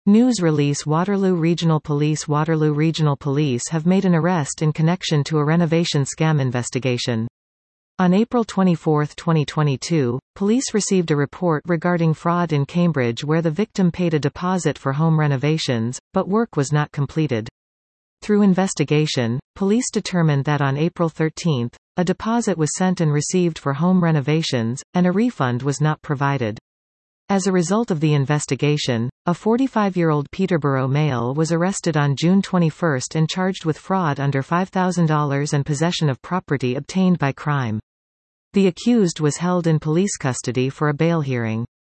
News release Waterloo Regional Police have made an arrest in connection to a renovation scam investigation. On April 24, 2022, police received a report regarding fraud in Cambridge where the victim paid a deposit for home renovations, but work was not completed. Through investigation, police determined that on April 13, a deposit was sent and received for home renovations, and a refund was not provided. As a result of the investigation, a 45-year-old Peterborough male was arrested on June 21 and charged with fraud under $5,000 and possession of property obtained by crime. The accused was held in police custody for a bail hearing.